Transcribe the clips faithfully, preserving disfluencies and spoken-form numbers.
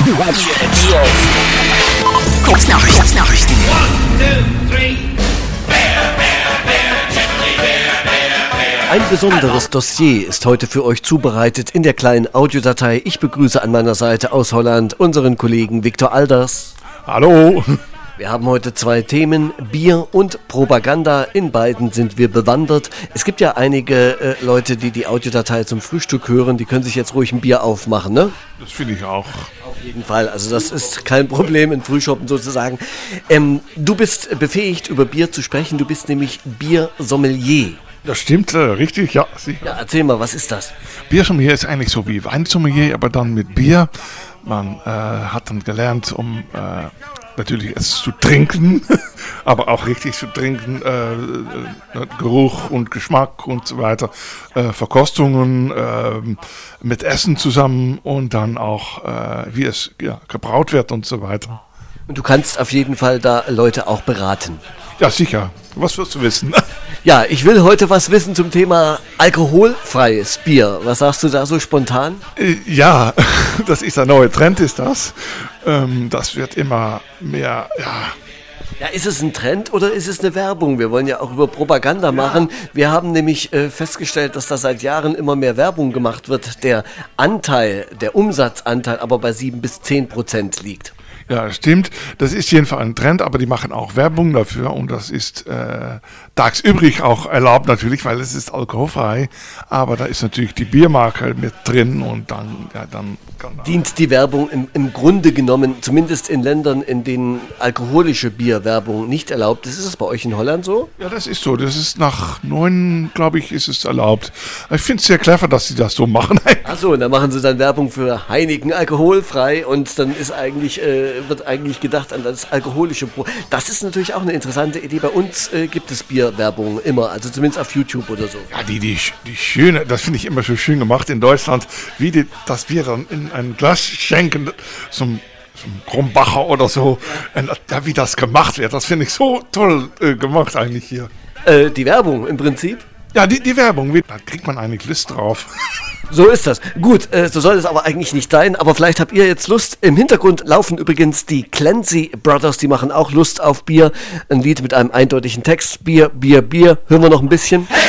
Kurznachrichten. Kurznachrichten. Ein besonderes Dossier ist heute für euch zubereitet in der kleinen Audiodatei. Ich begrüße an meiner Seite aus Holland unseren Kollegen Viktor Alders. Hallo. Wir haben heute zwei Themen, Bier und Propaganda. In beiden sind wir bewandert. Es gibt ja einige äh, Leute, die die Audiodatei zum Frühstück hören. Die können sich jetzt ruhig ein Bier aufmachen, ne? Das finde ich auch. Auf jeden Fall. Also das ist kein Problem in Frühschoppen sozusagen. Ähm, du bist befähigt, über Bier zu sprechen. Du bist nämlich Biersommelier. Das stimmt, äh, richtig, ja. Sicher. Ja, erzähl mal, was ist das? Biersommelier ist eigentlich so wie Weinsommelier, aber dann mit Bier. Man äh, hat dann gelernt, um äh, natürlich es zu trinken, aber auch richtig zu trinken, äh, Geruch und Geschmack und so weiter, äh, Verkostungen äh, mit Essen zusammen und dann auch, äh, wie es ja, gebraut wird und so weiter. Und du kannst auf jeden Fall da Leute auch beraten. Ja, sicher. Was wirst du wissen? Ja, ich will heute was wissen zum Thema alkoholfreies Bier. Was sagst du da so spontan? Ja, das ist der neue Trend, ist das. Ähm, das wird immer mehr, ja. Ja, ist es ein Trend oder ist es eine Werbung? Wir wollen ja auch über Propaganda machen. Wir haben nämlich äh, festgestellt, dass da seit Jahren immer mehr Werbung gemacht wird. Der Anteil, der Umsatzanteil aber bei sieben bis zehn Prozent liegt. Ja, stimmt. Das ist jedenfalls ein Trend, aber die machen auch Werbung dafür und das ist äh, tagsübrig auch erlaubt natürlich, weil es ist alkoholfrei, aber da ist natürlich die Biermarke mit drin und dann, ja, dann kann dient die Werbung im, im Grunde genommen, zumindest in Ländern, in denen alkoholische Bierwerbung nicht erlaubt ist. Ist das bei euch in Holland so? Ja, das ist so. Das ist nach neun, glaube ich, ist es erlaubt. Ich finde es sehr clever, dass sie das so machen. Achso, und dann machen sie dann Werbung für Heineken alkoholfrei und dann ist eigentlich, äh, wird eigentlich gedacht an das alkoholische Pro. Das ist natürlich auch eine interessante Idee. Bei uns äh, gibt es Bierwerbung immer, also zumindest auf YouTube oder so. Ja, die, die, die schöne, das finde ich immer so schön gemacht in Deutschland, wie die, das Bier dann in ein Glas schenken, zum, zum Krombacher oder so, ja, wie das gemacht wird. Das finde ich so toll äh, gemacht eigentlich hier. Äh, die Werbung im Prinzip? Ja, die, die Werbung, da kriegt man eigentlich Lust drauf. So ist das. Gut, äh, so soll es aber eigentlich nicht sein, aber vielleicht habt ihr jetzt Lust. Im Hintergrund laufen übrigens die Clancy Brothers, die machen auch Lust auf Bier. Ein Lied mit einem eindeutigen Text. Bier, Bier, Bier. Hören wir noch ein bisschen. Hey,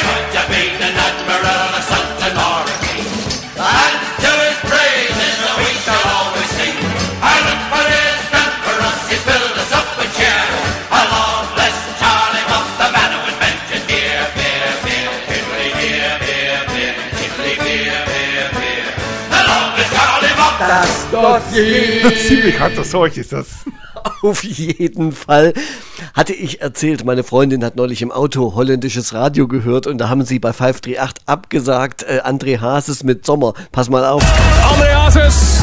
das Dossier. Ziemlich hartes Zeug ist das. Auf jeden Fall. Hatte ich erzählt, meine Freundin hat neulich im Auto holländisches Radio gehört und da haben sie bei vijf drie acht abgesagt, äh, André Hazes mit Sommer. Pass mal auf. André Hazes,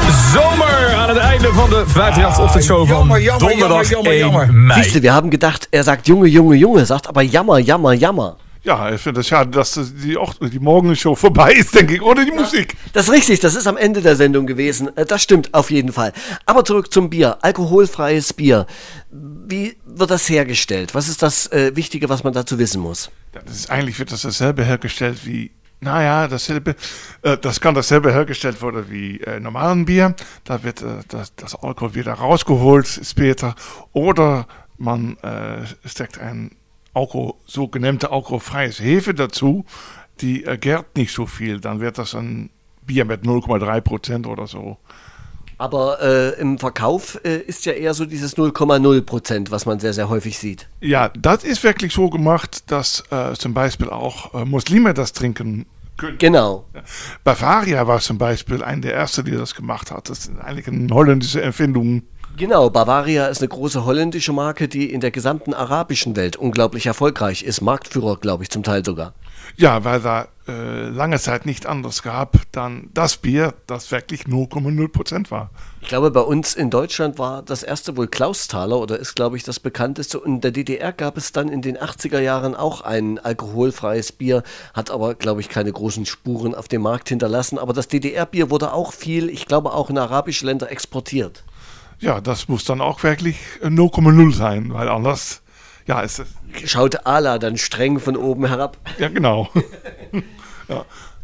Zomer aan het einde van de vijf drie acht ochtendshow van donderdag één mei. Siehst du, wir haben gedacht, er sagt Junge, Junge, Junge, sagt aber Jammer, Jammer, Jammer. Ja, ich finde es schade, dass die, auch die Morgenshow vorbei ist, denke ich, ohne die Musik. Das ist richtig, das ist am Ende der Sendung gewesen. Das stimmt, auf jeden Fall. Aber zurück zum Bier. Alkoholfreies Bier. Wie wird das hergestellt? Was ist das äh, Wichtige, was man dazu wissen muss? Ja, das ist, eigentlich wird das dasselbe hergestellt wie, naja, dasselbe, äh, das kann dasselbe hergestellt werden wie äh, normalen Bier. Da wird äh, das, das Alkohol wieder rausgeholt später. Oder man äh, steckt ein Alkohol, sogenannte alkoholfreies Hefe dazu, die äh, gärt nicht so viel. Dann wird das ein Bier mit null Komma drei Prozent oder so. Aber äh, im Verkauf äh, ist ja eher so dieses null Komma null Prozent, was man sehr, sehr häufig sieht. Ja, das ist wirklich so gemacht, dass äh, zum Beispiel auch äh, Muslime das trinken können. Genau. Bavaria war zum Beispiel einer der Ersten, die das gemacht hat. Das ist eigentlich eine holländische Erfindung. Genau, Bavaria ist eine große holländische Marke, die in der gesamten arabischen Welt unglaublich erfolgreich ist. Marktführer, glaube ich, zum Teil sogar. Ja, weil da äh, lange Zeit nicht anders gab, dann das Bier, das wirklich null Komma null Prozent war. Ich glaube, bei uns in Deutschland war das erste wohl Klausthaler oder ist, glaube ich, das bekannteste. Und in der D D R gab es dann in den achtziger Jahren auch ein alkoholfreies Bier, hat aber, glaube ich, keine großen Spuren auf dem Markt hinterlassen. Aber das D D R-Bier wurde auch viel, ich glaube, auch in arabische Länder exportiert. Ja, das muss dann auch wirklich null Komma null sein, weil anders, ja, ist es. Schaut Allah dann streng von oben herab. Ja, genau. Ja.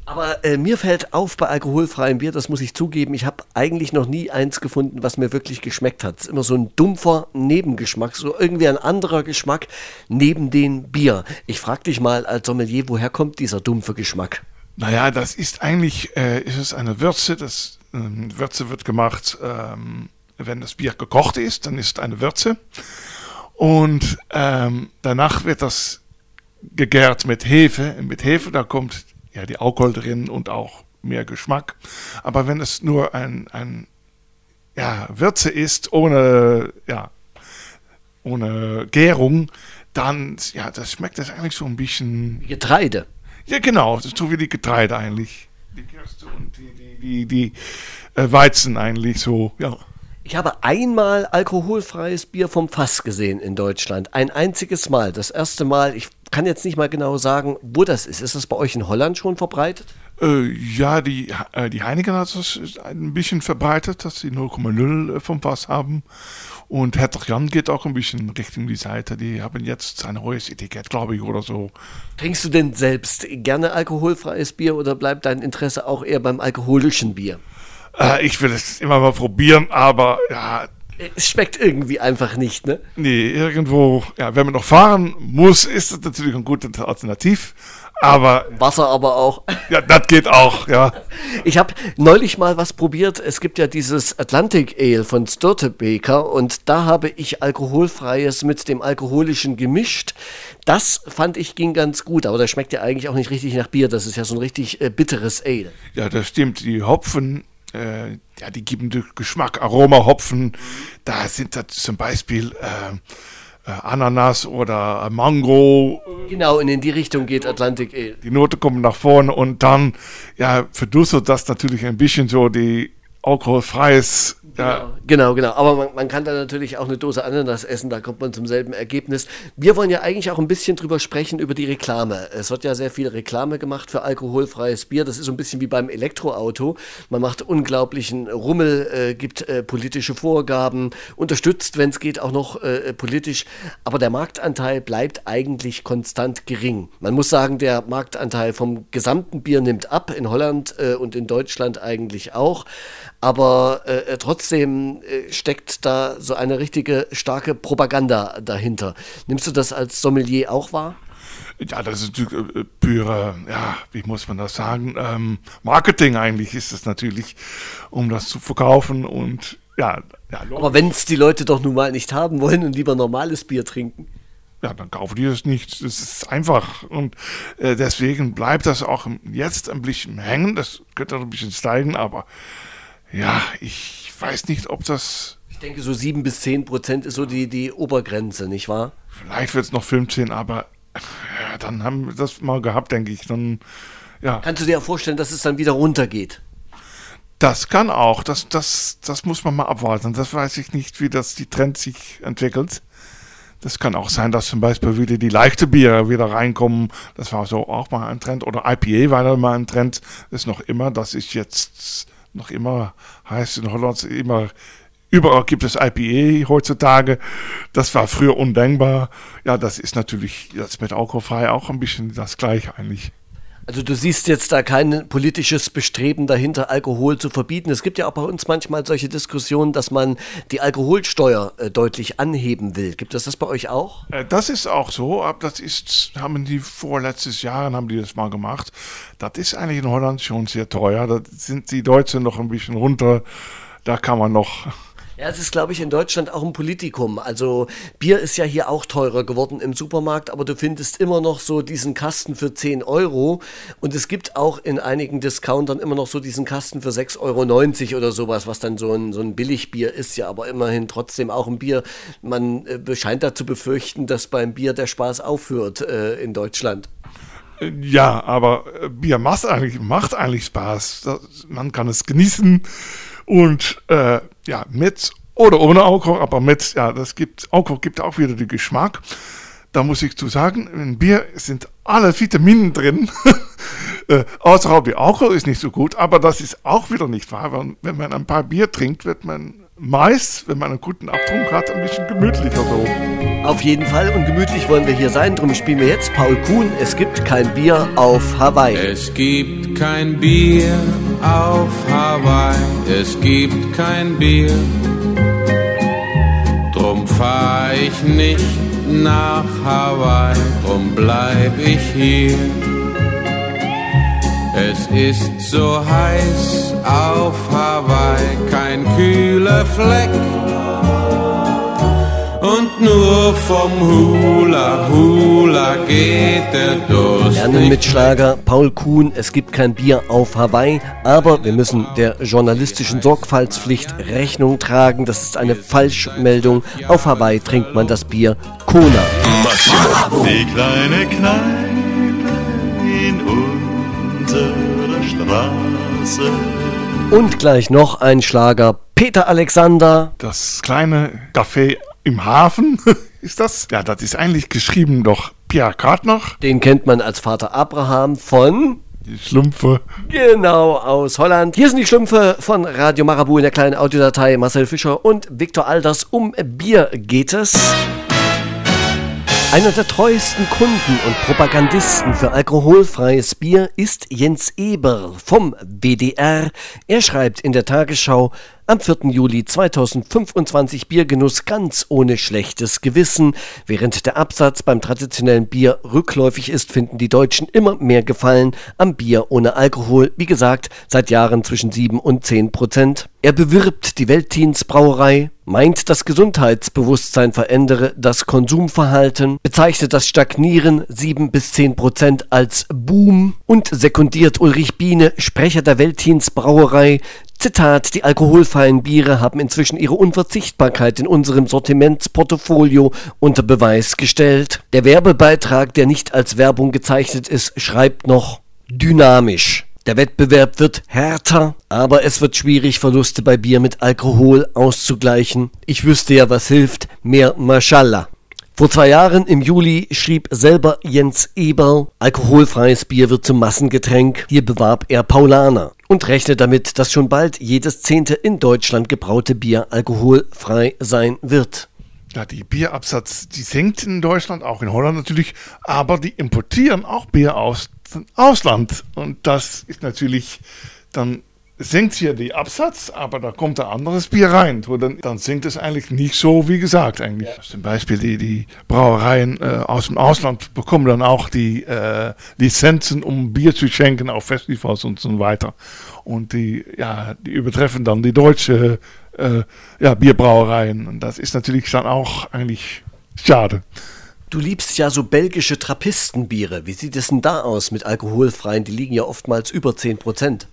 Aber äh, mir fällt auf bei alkoholfreiem Bier, das muss ich zugeben, ich habe eigentlich noch nie eins gefunden, was mir wirklich geschmeckt hat. Es ist immer so ein dumpfer Nebengeschmack, so irgendwie ein anderer Geschmack neben dem Bier. Ich frage dich mal als Sommelier, woher kommt dieser dumpfe Geschmack? Naja, das ist eigentlich, äh, ist es eine Würze, das ähm, Würze wird gemacht, ähm, wenn das Bier gekocht ist, dann ist es eine Würze. Und ähm, danach wird das gegärt mit Hefe. Mit Hefe, da kommt ja die Alkohol drin und auch mehr Geschmack. Aber wenn es nur ein, ein ja, Würze ist, ohne, ja, ohne Gärung, dann ja, das schmeckt das eigentlich so ein bisschen... Getreide. Ja, genau, das ist so wie die Getreide eigentlich. Die Gerste und die, die, die, die äh, Weizen eigentlich so, ja. Ich habe einmal alkoholfreies Bier vom Fass gesehen in Deutschland. Ein einziges Mal. Das erste Mal, ich kann jetzt nicht mal genau sagen, wo das ist. Ist das bei euch in Holland schon verbreitet? Äh, ja, die, äh, die Heineken hat das ein bisschen verbreitet, dass sie null Komma null vom Fass haben. Und Hertog Jan geht auch ein bisschen Richtung die Seite. Die haben jetzt ein neues Etikett, glaube ich, oder so. Trinkst du denn selbst gerne alkoholfreies Bier oder bleibt dein Interesse auch eher beim alkoholischen Bier? Äh, ich will es immer mal probieren, aber ja... Es schmeckt irgendwie einfach nicht, ne? Nee, irgendwo, ja, wenn man noch fahren muss, ist das natürlich ein gutes Alternativ. Aber Wasser aber auch. Ja, das geht auch, ja. Ich habe neulich mal was probiert. Es gibt ja dieses Atlantic Ale von Stortebeker und da habe ich alkoholfreies mit dem alkoholischen gemischt. Das fand ich ging ganz gut, aber das schmeckt ja eigentlich auch nicht richtig nach Bier. Das ist ja so ein richtig äh, bitteres Ale. Ja, das stimmt. Die Hopfen, äh, ja, die geben Geschmack, Aroma, Hopfen. Da sind das zum Beispiel äh, Ananas oder Mango. Genau, und in die Richtung geht Atlantic Ale. Die Note kommt nach vorne und dann ja, verdussert das natürlich ein bisschen so die alkoholfreies. Ja. Genau, genau, genau. Aber man, man kann da natürlich auch eine Dose Ananas essen, da kommt man zum selben Ergebnis. Wir wollen ja eigentlich auch ein bisschen drüber sprechen, über die Reklame. Es wird ja sehr viel Reklame gemacht für alkoholfreies Bier. Das ist so ein bisschen wie beim Elektroauto. Man macht unglaublichen Rummel, äh, gibt äh, politische Vorgaben, unterstützt, wenn es geht, auch noch äh, politisch. Aber der Marktanteil bleibt eigentlich konstant gering. Man muss sagen, der Marktanteil vom gesamten Bier nimmt ab, in Holland äh, und in Deutschland eigentlich auch. Aber äh, trotzdem äh, steckt da so eine richtige starke Propaganda dahinter. Nimmst du das als Sommelier auch wahr? Ja, das ist natürlich äh, pure, ja, wie muss man das sagen, ähm, Marketing eigentlich ist es natürlich, um das zu verkaufen und ja. ja Aber wenn es die Leute doch nun mal nicht haben wollen und lieber normales Bier trinken? Ja, dann kaufen die das nicht. Das ist einfach. Und äh, deswegen bleibt das auch jetzt ein bisschen hängen. Das könnte noch ein bisschen steigen, aber ja, ich weiß nicht, ob das... Ich denke, so sieben bis zehn Prozent ist so die, die Obergrenze, nicht wahr? Vielleicht wird es noch fünfzehn, aber ja, dann haben wir das mal gehabt, denke ich. Dann, ja. Kannst du dir vorstellen, dass es dann wieder runtergeht? Das kann auch. Das, das, das muss man mal abwarten. Das weiß ich nicht, wie das die Trend sich entwickelt. Das kann auch sein, dass zum Beispiel wieder die leichte Biere wieder reinkommen. Das war so auch mal ein Trend. Oder I P A war da mal ein Trend. Das ist noch immer, das ist jetzt... noch immer heißt in Holland immer, überall gibt es I P A heutzutage. Das war früher undenkbar. Ja, das ist natürlich jetzt mit alkoholfrei auch ein bisschen das Gleiche eigentlich. Also du siehst jetzt da kein politisches Bestreben dahinter, Alkohol zu verbieten. Es gibt ja auch bei uns manchmal solche Diskussionen, dass man die Alkoholsteuer äh, deutlich anheben will. Gibt es das bei euch auch? Äh, das ist auch so. Aber das ist, haben die vorletztes Jahr haben die das mal gemacht. Das ist eigentlich in Holland schon sehr teuer. Da sind die Deutschen noch ein bisschen runter. Da kann man noch... Ja, es ist, glaube ich, in Deutschland auch ein Politikum. Also Bier ist ja hier auch teurer geworden im Supermarkt, aber du findest immer noch so diesen Kasten für zehn Euro und es gibt auch in einigen Discountern immer noch so diesen Kasten für sechs Euro neunzig oder sowas, was dann so ein, so ein Billigbier ist, ja, aber immerhin trotzdem auch ein Bier. Man äh, scheint da zu befürchten, dass beim Bier der Spaß aufhört äh, in Deutschland. Ja, aber Bier macht eigentlich, macht eigentlich Spaß. Das, man kann es genießen. Und äh, ja, mit oder ohne Alkohol, aber mit, ja, das gibt, Alkohol gibt auch wieder den Geschmack. Da muss ich zu sagen, in Bier sind alle Vitamine drin. äh, außerhalb der Alkohol ist nicht so gut, aber das ist auch wieder nicht wahr. Weil wenn man ein paar Bier trinkt, wird man meist, wenn man einen guten Abtrunk hat, ein bisschen gemütlicher so. Auf jeden Fall und gemütlich wollen wir hier sein, drum spielen wir jetzt Paul Kuhn, es gibt kein Bier auf Hawaii. Es gibt kein Bier auf Hawaii, es gibt kein Bier, drum fahr ich nicht nach Hawaii, drum bleib ich hier. Es ist so heiß auf Hawaii, kein kühler Fleck. Und nur vom Hula Hula geht der Durst. Lernen mit Schlager Paul Kuhn, es gibt kein Bier auf Hawaii, aber wir müssen der journalistischen Sorgfaltspflicht Rechnung tragen. Das ist eine Falschmeldung. Auf Hawaii trinkt man das Bier Kona. Die kleine Kneipe in unserer Straße. Und gleich noch ein Schlager Peter Alexander. Das kleine Café im Hafen ist das? Ja, das ist eigentlich geschrieben doch Pierre Kartner. Den kennt man als Vater Abraham von... Die Schlümpfe. Genau, aus Holland. Hier sind die Schlümpfe von Radio Marabu in der kleinen Audiodatei. Marcel Fischer und Viktor Alders. Um Bier geht es. Einer der treuesten Kunden und Propagandisten für alkoholfreies Bier ist Jens Eberl vom W D R. Er schreibt in der Tagesschau: Am vierten Juli zweitausendfünfundzwanzig Biergenuss ganz ohne schlechtes Gewissen. Während der Absatz beim traditionellen Bier rückläufig ist, finden die Deutschen immer mehr Gefallen am Bier ohne Alkohol. Wie gesagt, seit Jahren zwischen sieben und zehn Prozent. Er bewirbt die Veltins Brauerei, meint, das Gesundheitsbewusstsein verändere das Konsumverhalten, bezeichnet das Stagnieren sieben bis zehn Prozent als Boom und sekundiert Ulrich Biene, Sprecher der Veltins Brauerei. Zitat: Die alkoholfreien Biere haben inzwischen ihre Unverzichtbarkeit in unserem Sortimentsportfolio unter Beweis gestellt. Der Werbebeitrag, der nicht als Werbung gezeichnet ist, schreibt noch: dynamisch. Der Wettbewerb wird härter, aber es wird schwierig, Verluste bei Bier mit Alkohol auszugleichen. Ich wüsste ja, was hilft: mehr Mashallah. Vor zwei Jahren im Juli schrieb selber Jens Eberl, alkoholfreies Bier wird zum Massengetränk. Hier bewarb er Paulaner und rechnet damit, dass schon bald jedes zehnte in Deutschland gebraute Bier alkoholfrei sein wird. Ja, die Bierabsatz, die sinkt in Deutschland, auch in Holland natürlich, aber die importieren auch Bier aus dem Ausland. Und das ist natürlich, dann sinkt hier die Absatz, aber da kommt ein anderes Bier rein. Dann, dann sinkt es eigentlich nicht so, wie gesagt eigentlich. Ja. Zum Beispiel die, die Brauereien äh, aus dem Ausland bekommen dann auch die äh, Lizenzen, um Bier zu schenken auf Festivals und so weiter. Und die, ja, die übertreffen dann die deutsche äh, ja, Bierbrauereien. Und das ist natürlich dann auch eigentlich schade. Du liebst ja so belgische Trappistenbiere. Wie sieht es denn da aus mit alkoholfreien? Die liegen ja oftmals über zehn Prozent.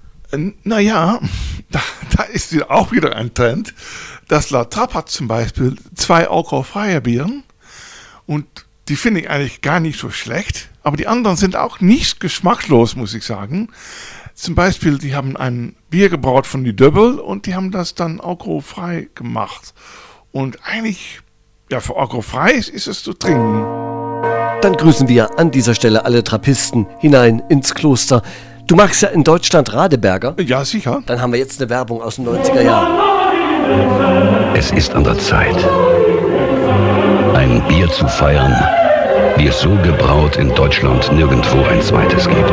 Naja, da, da ist auch wieder ein Trend. Das La Trappe hat zum Beispiel zwei alkoholfreie Bieren und die finde ich eigentlich gar nicht so schlecht. Aber die anderen sind auch nicht geschmacklos, muss ich sagen. Zum Beispiel, die haben ein Bier gebraut von die Döbbel und die haben das dann alkoholfrei gemacht. Und eigentlich, ja, für alkoholfrei ist, ist es zu trinken. Dann grüßen wir an dieser Stelle alle Trappisten hinein ins Kloster. Du magst ja in Deutschland Radeberger. Ja, sicher. Dann haben wir jetzt eine Werbung aus den neunziger Jahren. Es ist an der Zeit, ein Bier zu feiern, wie es so gebraut in Deutschland nirgendwo ein zweites gibt.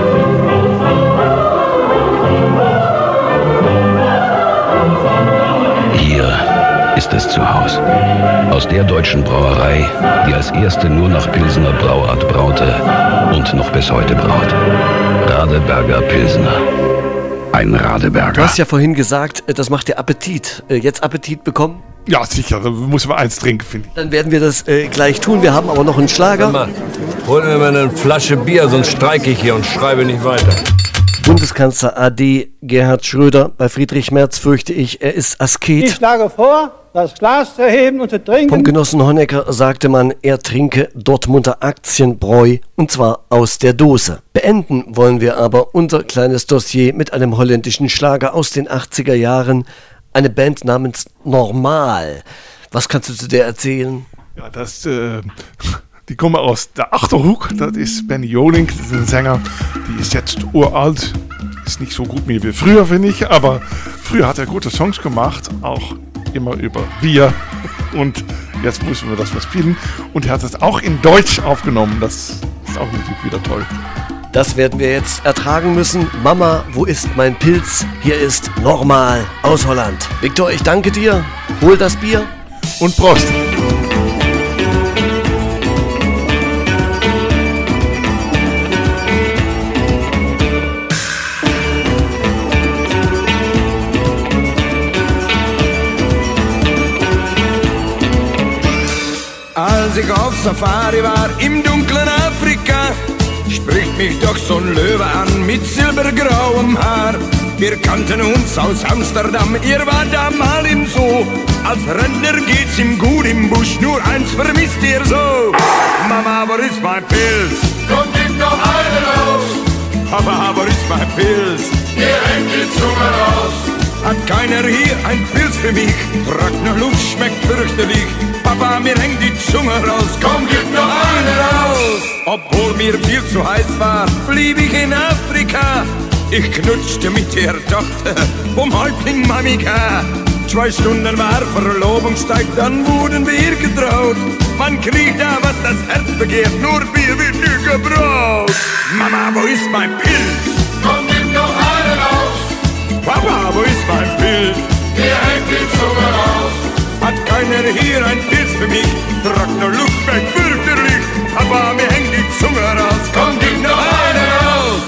Hier ist es zu Hause. Aus der deutschen Brauerei, die als erste nur nach Pilsener Brauart braute und noch bis heute braut. Radeberger Pilsner. Ein Radeberger. Du hast ja vorhin gesagt, das macht dir Appetit. Jetzt Appetit bekommen? Ja, sicher. Da muss man eins trinken, finde ich. Dann werden wir das äh, gleich tun. Wir haben aber noch einen Schlager. Mann, hol mir mal eine Flasche Bier, sonst streike ich hier und schreibe nicht weiter. Bundeskanzler A D Gerhard Schröder. Bei Friedrich Merz fürchte ich, er ist Asket. Ich schlage vor, das Glas zu erheben und zu trinken. Vom Genossen Honecker sagte man, er trinke Dortmunder Aktienbräu, und zwar aus der Dose. Beenden wollen wir aber unser kleines Dossier mit einem holländischen Schlager aus den achtziger Jahren. Eine Band namens Normal. Was kannst du zu der erzählen? Ja, das, äh, die kommen aus der Achterhoek. Das ist Benny Jolink, das ist ein Sänger. Die ist jetzt uralt. Ist nicht so gut wie früher, finde ich. Aber früher hat er gute Songs gemacht. Auch immer über Bier. Und jetzt müssen wir das was spielen. Und er hat es auch in Deutsch aufgenommen. Das ist auch natürlich wieder toll. Das werden wir jetzt ertragen müssen. Mama, wo ist mein Pilz? Hier ist Normal aus Holland. Viktor, ich danke dir. Hol das Bier. Und Prost. Als ich auf Safari war im dunklen Afrika, spricht mich doch so ein Löwe an mit silbergrauem Haar. Wir kannten uns aus Amsterdam, ihr wart da mal im Zoo. Als Rentner geht's ihm gut im Busch, nur eins vermisst ihr so. Mama, wo ist mein Pilz? Komm, gib noch einen raus. Papa, wo ist mein Pilz? Hier hängt die Zunge raus. Hat keiner hier ein Pilz für mich? Trockene Luft schmeckt fürchterlich. Papa, mir hängt die Zunge raus. Komm, gib noch einen raus. Obwohl mir viel zu heiß war, blieb ich in Afrika. Ich knutschte mit der Tochter vom Häuptling Mamika. Zwei Stunden war Verlobungstag, dann wurden wir getraut. Man kriegt da, was das Herz begehrt, nur Bier wird nie gebraut. Mama, wo ist mein Pilz? Komm, gib noch einen raus. Papa, wo ist mein Pilz? Hier hängt die Zunge raus. Hat keiner hier ein Pilz für mich? Trockene Luft schmeckt fürchterlich. Papa, mir hängt die Zunge raus. Komm, gib noch einen raus.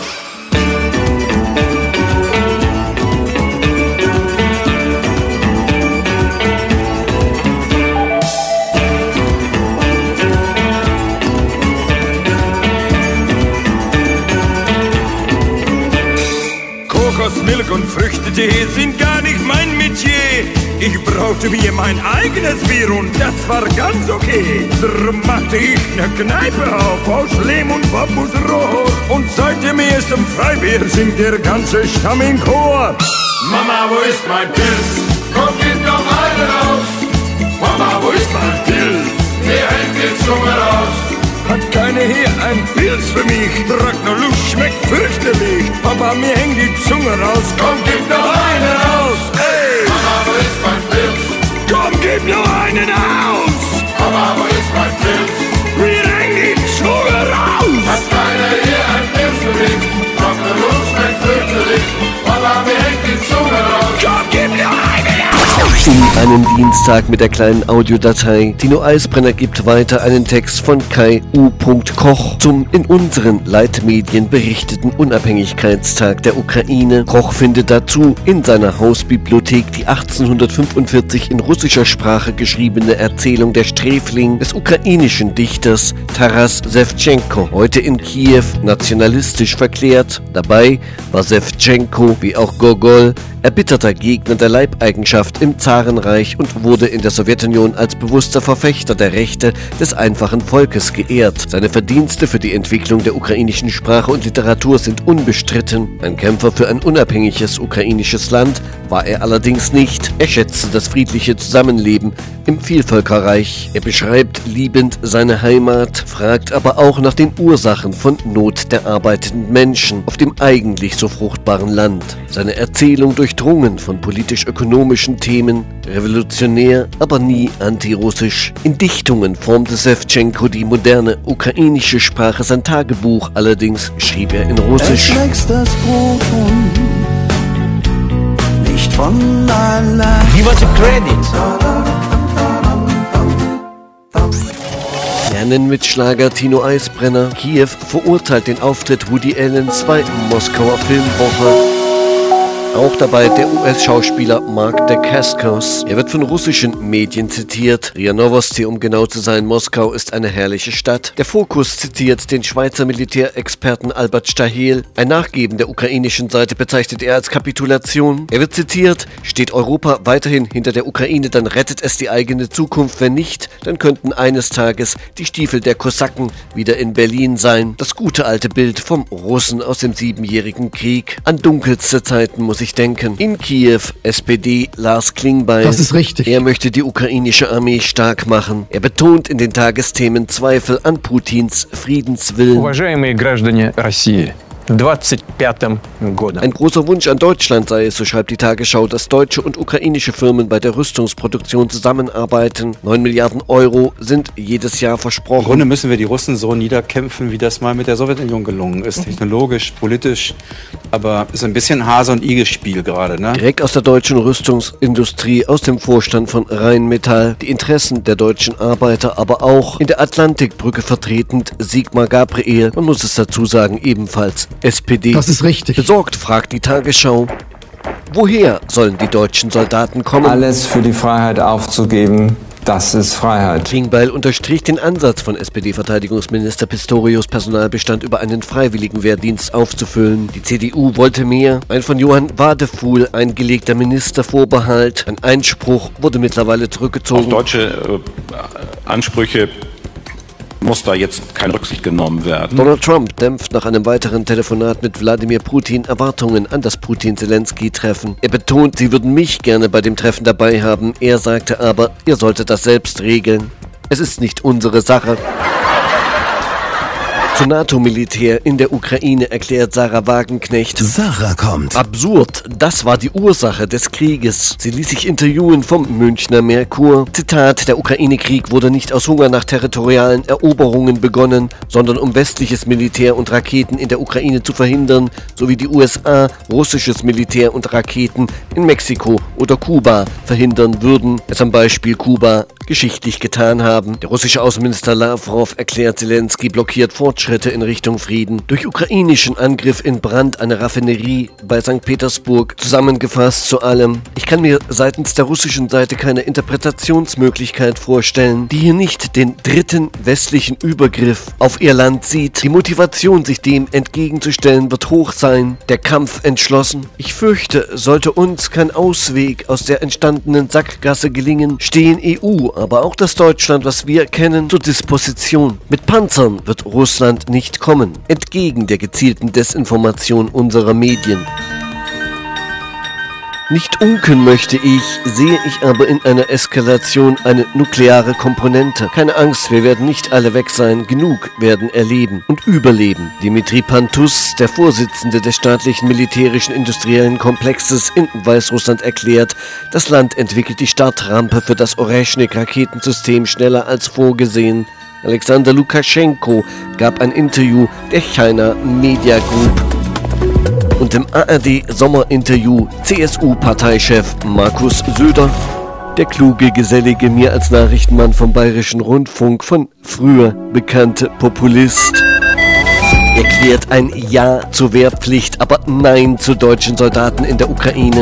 Kokosmilch und Früchtetee sind gar nicht mein Metier. Ich brauchte mir mein eigenes Bier und das war ganz okay. Drum machte ich ne Kneipe auf aus Lehm und Bambusrohr. Und seit dem ersten Freibier singt der ganze Stamm in Chor. Mama, wo ist mein Pilz? Komm, gib noch einen raus. Mama, wo ist mein Pilz? Mir hängt die Zunge raus. Hat keiner hier ein Pilz für mich? Trockene Luft schmeckt fürchterlich. Papa, mir hängt die Zunge raus. Komm, gib noch einen raus. Hey! Mama, wo ist mein Pilz? Komm, gib noch einen aus. Papa, wo ist mein Pilz? Mir hängt die Zunge raus. Hat keiner hier ein Pilz für mich? Trockene Luft schmeckt fürchterlich. Papa, mir hängt die Zunge raus. Komm, gib noch einen aus. In einem Dienstag mit der kleinen Audiodatei. Tino Eisbrenner gibt weiter einen Text von Kai U. Koch zum in unseren Leitmedien berichteten Unabhängigkeitstag der Ukraine. Koch findet dazu in seiner Hausbibliothek die achtzehnhundertfünfundvierzig in russischer Sprache geschriebene Erzählung Der Sträfling des ukrainischen Dichters Taras Schewtschenko, heute in Kiew nationalistisch verklärt. Dabei war Schewtschenko, wie auch Gogol, erbitterter Gegner der Leibeigenschaft im Zarenreich und wurde in der Sowjetunion als bewusster Verfechter der Rechte des einfachen Volkes geehrt. Seine Verdienste für die Entwicklung der ukrainischen Sprache und Literatur sind unbestritten. Ein Kämpfer für ein unabhängiges ukrainisches Land war er allerdings nicht. Er schätzte das friedliche Zusammenleben im Vielvölkerreich. Er beschreibt liebend seine Heimat, fragt aber auch nach den Ursachen von Not der arbeitenden Menschen auf dem eigentlich so fruchtbaren Land. Seine Erzählung durchdrungen von politisch-ökonomischen Themen, revolutionär, aber nie antirussisch. In Dichtungen formte Schewtschenko die moderne ukrainische Sprache. Sein Tagebuch allerdings schrieb er in Russisch. Es wächst das Brot und nicht von allein. Give us a credit. Lernen mit Schlager Tino Eisbrenner. Kiew verurteilt den Auftritt Woody Allens bei Moskauer Filmwoche. Auch dabei der U S-Schauspieler Mark Dacascos. Er wird von russischen Medien zitiert. R I A Novosti, um genau zu sein, Moskau ist eine herrliche Stadt. Der Fokus zitiert den Schweizer Militärexperten Albert Stahel. Ein Nachgeben der ukrainischen Seite bezeichnet er als Kapitulation. Er wird zitiert: Steht Europa weiterhin hinter der Ukraine, dann rettet es die eigene Zukunft. Wenn nicht, dann könnten eines Tages die Stiefel der Kosaken wieder in Berlin sein. Das gute alte Bild vom Russen aus dem Siebenjährigen Krieg. An dunkelste Zeiten muss ich denken. In Kiew, S P D Lars Klingbeil. Das ist richtig. Er möchte die ukrainische Armee stark machen. Er betont in den Tagesthemen Zweifel an Putins Friedenswillen. Уважаемые граждане России, двадцать пятым годом. Ein großer Wunsch an Deutschland sei es, so schreibt die Tagesschau, dass deutsche und ukrainische Firmen bei der Rüstungsproduktion zusammenarbeiten. neun Milliarden Euro sind jedes Jahr versprochen. Im Grunde müssen wir die Russen so niederkämpfen, wie das mal mit der Sowjetunion gelungen ist. Technologisch, politisch, aber es ist ein bisschen Hase- und Igel-Spiel gerade, ne? Direkt aus der deutschen Rüstungsindustrie, aus dem Vorstand von Rheinmetall, die Interessen der deutschen Arbeiter, aber auch in der Atlantikbrücke vertretend Sigmar Gabriel, man muss es dazu sagen, ebenfalls S P D. Das ist richtig. Besorgt fragt die Tagesschau, woher sollen die deutschen Soldaten kommen? Alles für die Freiheit aufzugeben, das ist Freiheit. Klingbeil unterstrich den Ansatz von S P D-Verteidigungsminister Pistorius, Personalbestand über einen freiwilligen Wehrdienst aufzufüllen. Die C D U wollte mehr. Ein von Johann Wadefuhl eingelegter Ministervorbehalt. Ein Einspruch wurde mittlerweile zurückgezogen. Auf deutsche äh, Ansprüche muss da jetzt keine Rücksicht genommen werden. Donald Trump dämpft nach einem weiteren Telefonat mit Wladimir Putin Erwartungen an das Putin-Zelensky-Treffen. Er betont, sie würden mich gerne bei dem Treffen dabei haben. Er sagte aber, ihr solltet das selbst regeln. Es ist nicht unsere Sache. Zu NATO-Militär in der Ukraine erklärt Sarah Wagenknecht. Sarah kommt. Absurd, das war die Ursache des Krieges. Sie ließ sich interviewen vom Münchner Merkur. Zitat, der Ukraine-Krieg wurde nicht aus Hunger nach territorialen Eroberungen begonnen, sondern um westliches Militär und Raketen in der Ukraine zu verhindern, sowie die U S A russisches Militär und Raketen in Mexiko oder Kuba verhindern würden, es am Beispiel Kuba geschichtlich getan haben. Der russische Außenminister Lavrov erklärt, Zelensky blockiert Fortschritte in Richtung Frieden. Durch ukrainischen Angriff in Brand eine Raffinerie bei Sankt Petersburg. Zusammengefasst zu allem, ich kann mir seitens der russischen Seite keine Interpretationsmöglichkeit vorstellen, die hier nicht den dritten westlichen Übergriff auf ihr Land sieht. Die Motivation, sich dem entgegenzustellen, wird hoch sein. Der Kampf entschlossen. Ich fürchte, sollte uns kein Ausweg aus der entstandenen Sackgasse gelingen, stehen E U, aber auch das Deutschland, was wir kennen, zur Disposition. Mit Panzern wird Russland nicht kommen, entgegen der gezielten Desinformation unserer Medien. Nicht unken möchte ich, sehe ich aber in einer Eskalation eine nukleare Komponente. Keine Angst, wir werden nicht alle weg sein, genug werden erleben und überleben. Dimitri Pantus, der Vorsitzende des staatlichen militärischen industriellen Komplexes in Weißrussland, erklärt, das Land entwickelt die Startrampe für das Oreschnik-Raketensystem schneller als vorgesehen. Alexander Lukaschenko gab ein Interview der China Media Group. Und im A R D-Sommerinterview C S U-Parteichef Markus Söder, der kluge, gesellige, mir als Nachrichtenmann vom Bayerischen Rundfunk von früher bekannte Populist, erklärt ein Ja zur Wehrpflicht, aber Nein zu deutschen Soldaten in der Ukraine.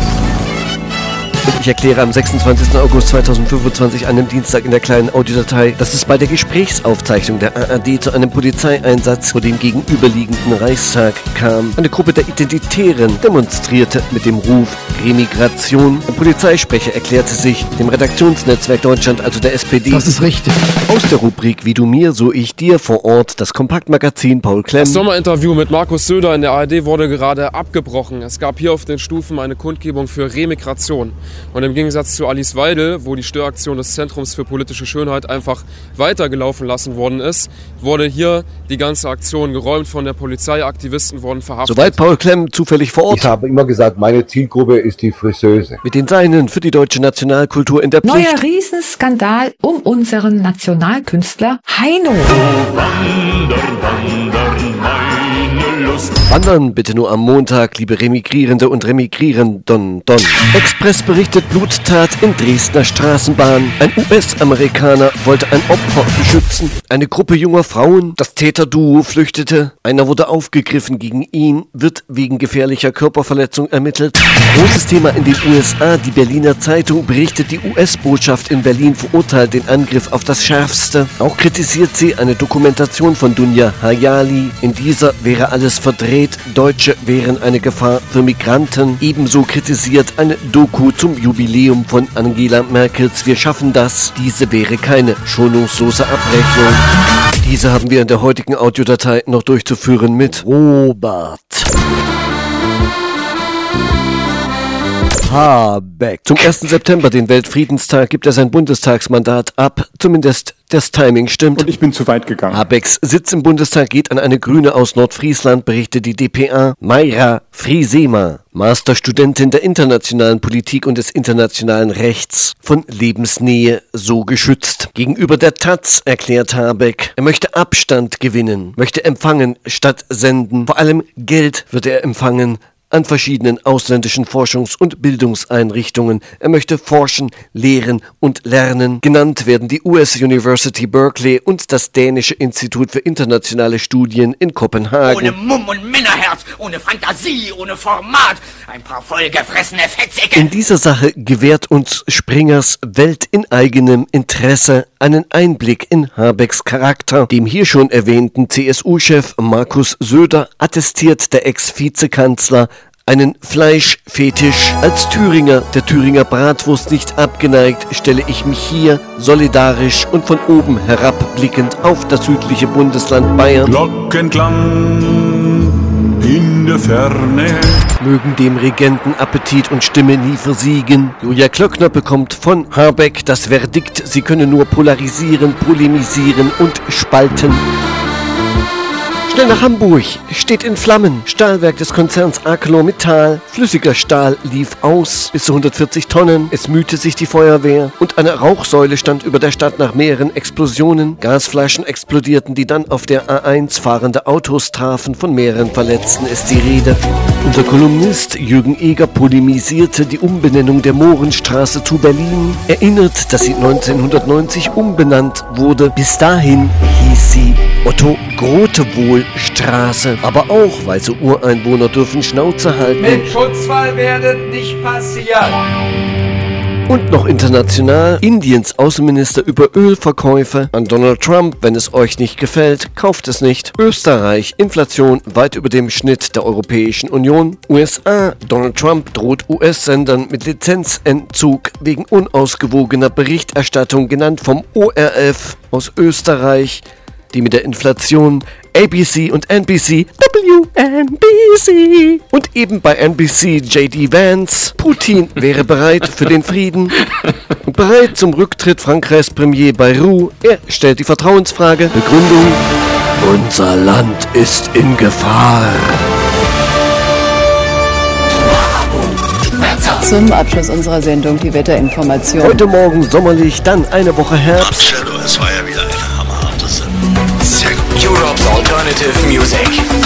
Und ich erkläre am sechsundzwanzigsten August zweitausendfünfundzwanzig, einem Dienstag in der kleinen Audiodatei, dass es bei der Gesprächsaufzeichnung der A R D zu einem Polizeieinsatz vor dem gegenüberliegenden Reichstag kam. Eine Gruppe der Identitären demonstrierte mit dem Ruf Remigration. Ein Polizeisprecher erklärte sich dem Redaktionsnetzwerk Deutschland, also der S P D. Das ist richtig. Aus der Rubrik Wie du mir, so ich dir vor Ort, das Kompaktmagazin Paul Klemm. Das Sommerinterview mit Markus Söder in der A R D wurde gerade abgebrochen. Es gab hier auf den Stufen eine Kundgebung für Remigration. Und im Gegensatz zu Alice Weidel, wo die Störaktion des Zentrums für politische Schönheit einfach weitergelaufen lassen worden ist, wurde hier die ganze Aktion geräumt von der Polizei. Aktivisten wurden verhaftet. Soweit Paul Klemm zufällig vor Ort. Ich habe immer gesagt, meine Zielgruppe ist die Friseuse. Mit den Seinen für die deutsche Nationalkultur in der Pflicht. Neuer Riesenskandal um unseren Nationalkünstler Heino. Wandern, wandern, meine Lust. Wandern bitte nur am Montag, liebe Remigrierende und Remigrierenden. Don. Express berichtet Bluttat in Dresdner Straßenbahn. Ein U S-Amerikaner wollte ein Opfer beschützen. Eine Gruppe junger Frauen, das Täterduo flüchtete. Einer wurde aufgegriffen, gegen ihn wird wegen gefährlicher Körperverletzung ermittelt. Großes Thema in den U S A. Die Berliner Zeitung berichtet, die U S-Botschaft in Berlin verurteilt den Angriff auf das Schärfste. Auch kritisiert sie eine Dokumentation von Dunja Hayali. In dieser wäre alles verdreht. Deutsche wären eine Gefahr für Migranten. Ebenso kritisiert eine Doku zum Jubiläum von Angela Merkels Wir schaffen das. Diese wäre keine schonungslose Abrechnung. Diese haben wir in der heutigen Audiodatei noch durchzuführen mit Robert. Habeck. Zum ersten September, den Weltfriedenstag, gibt er sein Bundestagsmandat ab. Zumindest das Timing stimmt. Und ich bin zu weit gegangen. Habecks Sitz im Bundestag geht an eine Grüne aus Nordfriesland, berichtet die D P A. Mayra Friesema, Masterstudentin der internationalen Politik und des internationalen Rechts, von Lebensnähe so geschützt. Gegenüber der Taz erklärt Habeck, er möchte Abstand gewinnen, möchte empfangen statt senden. Vor allem Geld wird er empfangen an verschiedenen ausländischen Forschungs- und Bildungseinrichtungen. Er möchte forschen, lehren und lernen. Genannt werden die U S University Berkeley und das Dänische Institut für internationale Studien in Kopenhagen. Ohne Mumm und Männerherz, ohne Fantasie, ohne Format, ein paar vollgefressene Fettsäcke. In dieser Sache gewährt uns Springers Welt in eigenem Interesse einen Einblick in Habecks Charakter. Dem hier schon erwähnten C S U-Chef Markus Söder attestiert der Ex-Vizekanzler einen Fleischfetisch. Als Thüringer, der Thüringer Bratwurst nicht abgeneigt, stelle ich mich hier solidarisch und von oben herabblickend auf das südliche Bundesland Bayern. Glockenklang in der Ferne. Mögen dem Regenten Appetit und Stimme nie versiegen. Julia Klöckner bekommt von Habeck das Verdikt, sie könne nur polarisieren, polemisieren und spalten. Schnell nach Hamburg, steht in Flammen. Stahlwerk des Konzerns ArcelorMittal. Flüssiger Stahl lief aus, bis zu hundertvierzig Tonnen. Es mühte sich die Feuerwehr. Und eine Rauchsäule stand über der Stadt nach mehreren Explosionen. Gasflaschen explodierten, die dann auf der A eins fahrende Autos trafen. Von mehreren Verletzten ist die Rede. Unser Kolumnist Jürgen Eger polemisierte die Umbenennung der Mohrenstraße zu Berlin. Erinnert, dass sie neunzehnhundertneunzig umbenannt wurde. Bis dahin hieß sie Otto-Grotewohl-Straße. Aber auch weiße Ureinwohner dürfen Schnauze halten. Mit Schutzwall werdet nicht passieren. Und noch international, Indiens Außenminister über Ölverkäufe an Donald Trump. Wenn es euch nicht gefällt, kauft es nicht. Österreich, Inflation weit über dem Schnitt der Europäischen Union. U S A, Donald Trump droht U S-Sendern mit Lizenzentzug wegen unausgewogener Berichterstattung, genannt vom O R F aus Österreich. Die mit der Inflation, A B C und N B C, W N B C. Und eben bei N B C J D Vance, Putin wäre bereit für den Frieden und bereit zum Rücktritt Frankreichs Premier Bayrou. Er stellt die Vertrauensfrage. Begründung: Unser Land ist in Gefahr. Zum Abschluss unserer Sendung die Wetterinformation. Heute Morgen sommerlich, dann eine Woche Herbst. Es war ja wieder eine hammerharte Sendung. Sehr gut. Europe's Alternative Music.